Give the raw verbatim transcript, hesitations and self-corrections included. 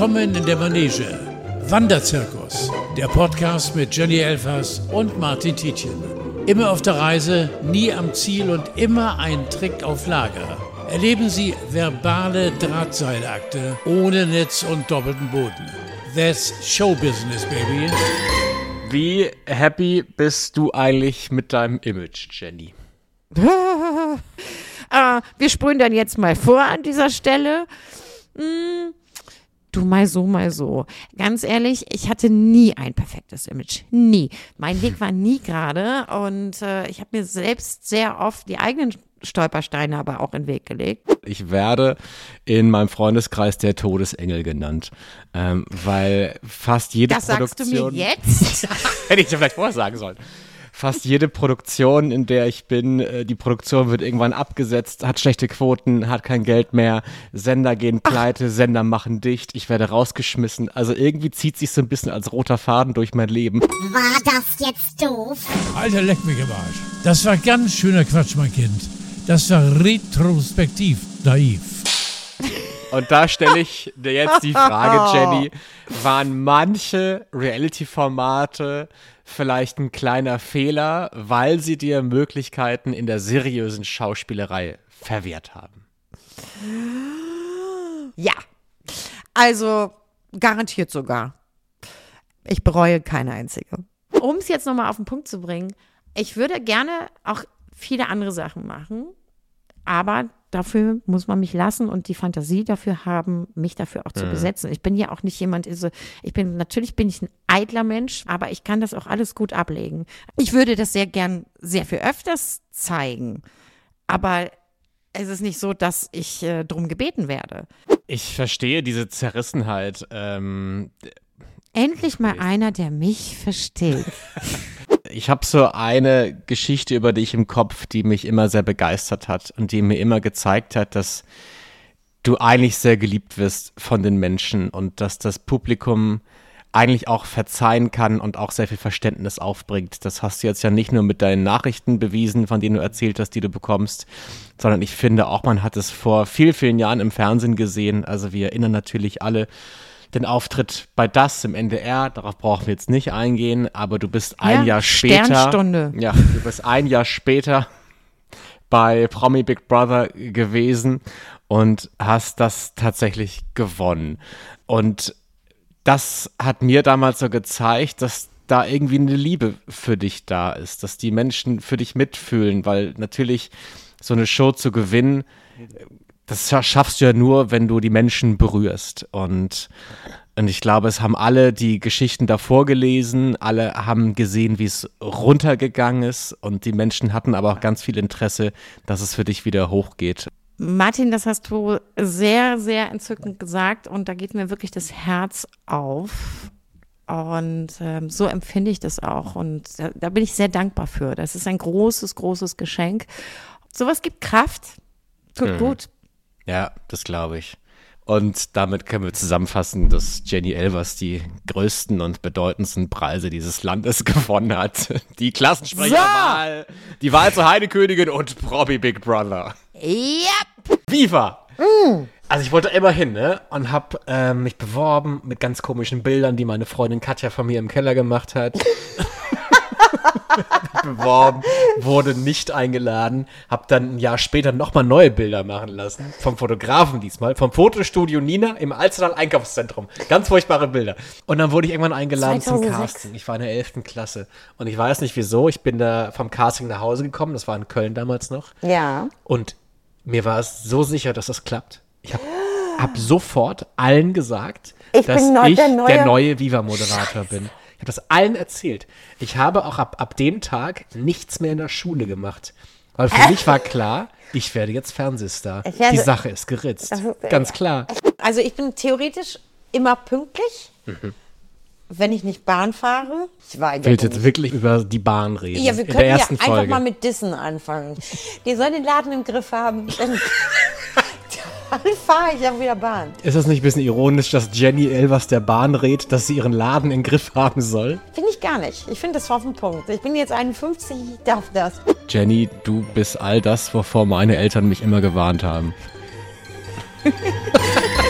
Willkommen in der Manege. Wanderzirkus, der Podcast mit Jenny Elvers und Martin Tietjen. Immer auf der Reise, nie am Ziel und immer ein Trick auf Lager. Erleben Sie verbale Drahtseilakte ohne Netz und doppelten Boden. That's Showbusiness, baby. Wie happy bist du eigentlich mit deinem Image, Jenny? äh, wir sprühen dann jetzt mal vor an dieser Stelle. Hm, du, mal so, mal so. Ganz ehrlich, ich hatte nie ein perfektes Image. Nie. Mein Weg war nie gerade und äh, ich habe mir selbst sehr oft die eigenen Stolpersteine aber auch in den Weg gelegt. Ich werde in meinem Freundeskreis der Todesengel genannt, ähm, weil fast jede das Produktion... Das sagst du mir jetzt? Hätte ich dir vielleicht vorher sagen sollen. Fast jede Produktion, in der ich bin, äh, die Produktion wird irgendwann abgesetzt, hat schlechte Quoten, hat kein Geld mehr, Sender gehen pleite, Ach. Sender machen dicht, ich werde rausgeschmissen. Also irgendwie zieht sich so ein bisschen als roter Faden durch mein Leben. War das jetzt doof? Alter, leck mich im Arsch. Das war ganz schöner Quatsch, mein Kind. Das war retrospektiv naiv. Und da stelle ich dir jetzt die Frage, Jenny, waren manche Reality-Formate vielleicht ein kleiner Fehler, weil sie dir Möglichkeiten in der seriösen Schauspielerei verwehrt haben? Ja, also garantiert sogar. Ich bereue keine einzige. Um es jetzt nochmal auf den Punkt zu bringen, ich würde gerne auch viele andere Sachen machen, aber dafür muss man mich lassen und die Fantasie dafür haben, mich dafür auch zu mhm. besetzen. Ich bin ja auch nicht jemand, also ich bin, natürlich bin ich ein eitler Mensch, aber ich kann das auch alles gut ablegen. Ich würde das sehr gern sehr viel öfters zeigen, aber es ist nicht so, dass ich äh, drum gebeten werde. Ich verstehe diese Zerrissenheit. Ähm, Endlich mal einer, der mich versteht. Ich habe so eine Geschichte über dich im Kopf, die mich immer sehr begeistert hat und die mir immer gezeigt hat, dass du eigentlich sehr geliebt wirst von den Menschen und dass das Publikum eigentlich auch verzeihen kann und auch sehr viel Verständnis aufbringt. Das hast du jetzt ja nicht nur mit deinen Nachrichten bewiesen, von denen du erzählt hast, die du bekommst, sondern ich finde auch, man hat es vor vielen, vielen Jahren im Fernsehen gesehen. Also wir erinnern natürlich alle den Auftritt bei Das im N D R, darauf brauchen wir jetzt nicht eingehen, aber du bist ein ja, Jahr später. Sternstunde. Ja, du bist ein Jahr später bei Promi Big Brother gewesen und hast das tatsächlich gewonnen. Und das hat mir damals so gezeigt, dass da irgendwie eine Liebe für dich da ist, dass die Menschen für dich mitfühlen, weil natürlich so eine Show zu gewinnen, das schaffst du ja nur, wenn du die Menschen berührst. Und, und ich glaube, es haben alle die Geschichten davor gelesen, alle haben gesehen, wie es runtergegangen ist und die Menschen hatten aber auch ganz viel Interesse, dass es für dich wieder hochgeht. Martin, das hast du sehr, sehr entzückend gesagt und da geht mir wirklich das Herz auf. Und ähm, so empfinde ich das auch und da, da bin ich sehr dankbar für. Das ist ein großes, großes Geschenk. Sowas gibt Kraft, tut mhm. gut. Ja, das glaube ich. Und damit können wir zusammenfassen, dass Jenny Elvers die größten und bedeutendsten Preise dieses Landes gewonnen hat. Die Klassensprecherwahl, so. Die Wahl zur Heidekönigin und Promi Big Brother. Yep. Viva! Mm. Also ich wollte immer hin, ne? Und hab ähm, mich beworben mit ganz komischen Bildern, die meine Freundin Katja von mir im Keller gemacht hat. beworben, wurde nicht eingeladen, habe dann ein Jahr später nochmal neue Bilder machen lassen, vom Fotografen diesmal, vom Fotostudio Nina im Alstertal Einkaufszentrum. Ganz furchtbare Bilder. Und dann wurde ich irgendwann eingeladen zweitausendsechs zum Casting. Ich war in der elften Klasse und ich weiß nicht wieso, ich bin da vom Casting nach Hause gekommen, das war in Köln damals noch. Ja. Und mir war es so sicher, dass das klappt. Ich habe hab sofort allen gesagt, ich dass bin ich der neue, der neue Viva-Moderator bin. Ich habe das allen erzählt. Ich habe auch ab, ab dem Tag nichts mehr in der Schule gemacht. Weil für äh? mich war klar, ich werde jetzt Fernsehstar. Werde, Die Sache ist geritzt. Ist, Ganz klar. Also ich bin theoretisch immer pünktlich, mhm. wenn ich nicht Bahn fahre. Ich war ich will jetzt nicht. wirklich über die Bahn reden. Ja, wir in können der ja ersten einfach Folge. mal mit Dissen anfangen. Die sollen den Laden im Griff haben. Dann, dann fahre ich auch wieder Bahn. Ist das nicht ein bisschen ironisch, dass Jenny Elvers der Bahn rät, dass sie ihren Laden im Griff haben soll? Finde ich gar nicht. Ich finde das auf den Punkt. Ich bin jetzt einundfünfzig, ich darf das. Jenny, du bist all das, wovor meine Eltern mich immer gewarnt haben.